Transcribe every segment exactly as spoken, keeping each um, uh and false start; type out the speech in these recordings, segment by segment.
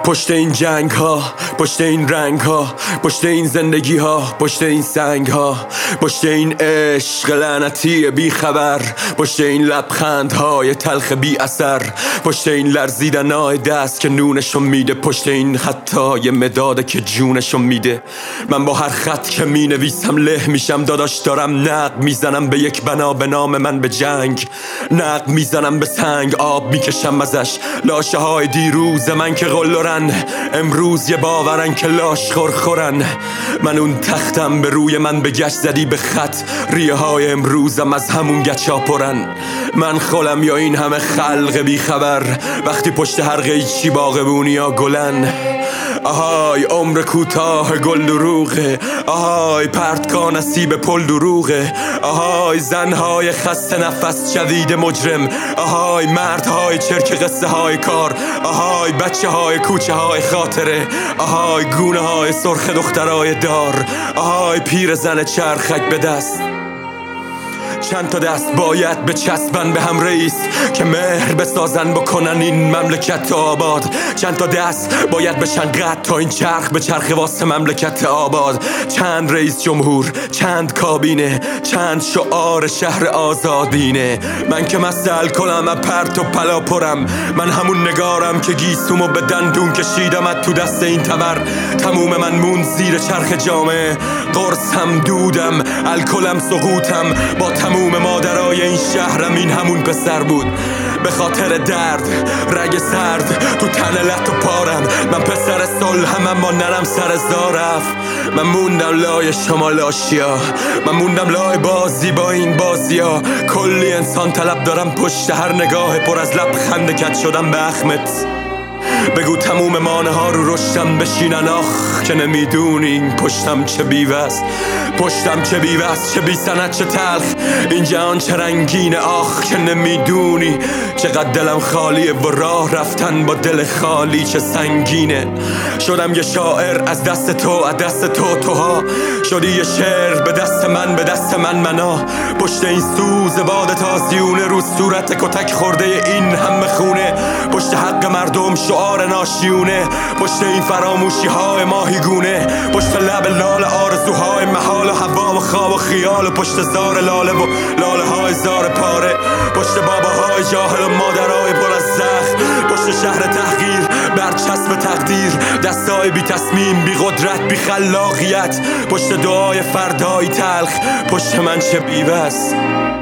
پشت این جنگ ها، پشت این رنگ ها، پشت این زندگی ها، پشت این سنگ ها، پشت این عشق لعنتی بی خبر، پشت این لبخند های تلخ بی اثر، پشت این لرزیدن های دست که نونشو میده، پشت این خطای مداده که جونشو میده. من با هر خط که می نویسم له میشم داداش، دارم نقد میزنم به یک بنا به نام من به جنگ، نقد میزنم به سنگ، آب میکشم ازش لاشه های دیروز من که قلرن، امروز یه باورن که لاش خورخورن. من اون تختم به روی من به گشت زدی به خط، ریه های امروزم از همون گچا پرن. من خولم یا این همه خلق بی خبر، وقتی پشت هر قیچی باغبونی ها گلن. آهای عمر کوتاه گل دروغه، آهای پرتکا نصیب پل دروغه، آهای زنهای خسته نفس شدید مجرم، آهای مردهای چرک قصه های کار، آهای بچه های کوچه های خاطره، آهای گونه های سرخ دخترای دار، آهای پیر زن چرخک به دست. چند تا دست باید به چسبن به هم رئیس که مهر بسازن بکنن این مملکت آباد. چند تا دست باید بشن قد تا این چرخ به چرخ واسه مملکت آباد. چند رئیس جمهور، چند کابینه، چند شعار شهر آزادینه. من که مثل الکلم پرت و پلا پرم، من همون نگارم که گیسومو به دندون کشیدم تو دست این تبر. تموم من مون زیر چرخ جامعه، قرصم دودم الکلم سقوطم، با تموم مادرای این شهرم این همون پسر بود. به خاطر درد رگ سرد تو تن لط و پارم، من پسر صلحم اما نرم سر زارف. من موندم لای شما لاشیا، من موندم لای بازی با این بازیا. کلی انسان طلب دارم پشت هر نگاه پر از لبخند کج شدم به اخمت. بگو تموم مانه ها رو رشتم بشینن، آخ که نمیدونی پشتم چه بیوست، پشتم چه بیوست، چه بی سند، چه تلخ این جهان چه رنگینه، آخ که نمیدونی چقدر دلم خالیه و راه رفتن با دل خالی چه سنگینه. شدم یه شاعر از دست تو، از دست تو توها شدی یه شعر به دست من، به دست من منا. پشت این سوز باد تازیونه رو صورت کتک خورده این همه خونه، پشت حق مردم شعار ناشیونه، پشت این فراموشی های ماهیگونه، پشت لب لال آرزوهای محال و هوا و خواب و خیال، و پشت زار لاله و لاله های زار پاره، پشت باباهای جاهل و مادرهای پر از زخم، پشت شهر تحقیر برچسب تقدیر، دستای بی تصمیم بی قدرت بی خلاقیت، پشت دعای فردای تلخ، پشت من چه بیوست.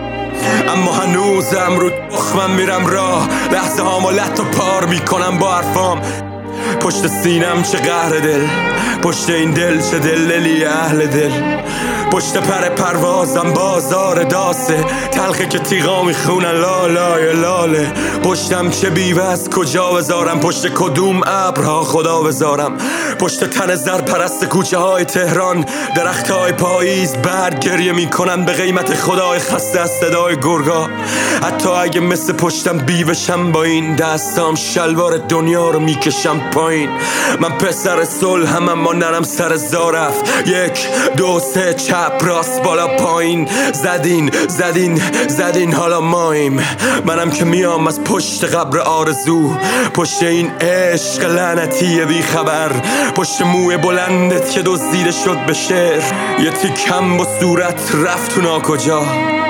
اما هنوزم رو تخمم میرم راه، لحظه هامو لط و پار میکنم با حرفام. پشت سینم چه قهر دل، پشت این دل چه دللی اهل دل، پشت پر پروازم بازار داسه، تلخه که تیغا میخونن لالای لاله. پشتم چه بیوست کجا بذارم، پشت کدوم ابرها خدا بذارم، پشت تن زر پرست کوچه های تهران، درخت های پاییز برگ گریه میکنن به قیمت خدای خسته از صدای گرگا. حتی اگه مثل پشتم بیوشم با این دستام شلوار دنیا رو میکشم پایین. من پسر صلحم اما نرم سر زارف، یک دو سه چپ راست بالا پایین، زدین زدین زدین حالا مایم. منم که میام از پشت قبر آرزو، پشت این عشق لعنتی بی خبر، پشت موی بلندت که دزدیده شد به شعر، یه تیکم با صورت رفت تو ناکجا.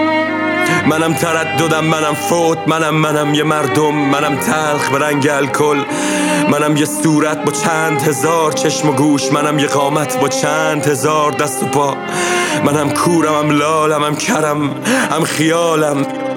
منم ترددم، منم فوت، منم منم یه مردم، منم تلخ به رنگ الکل، منم یه صورت با چند هزار چشم و گوش، منم یه قامت با چند هزار دست و پا، منم کورم، هم لالم، هم کرم، هم خیالم.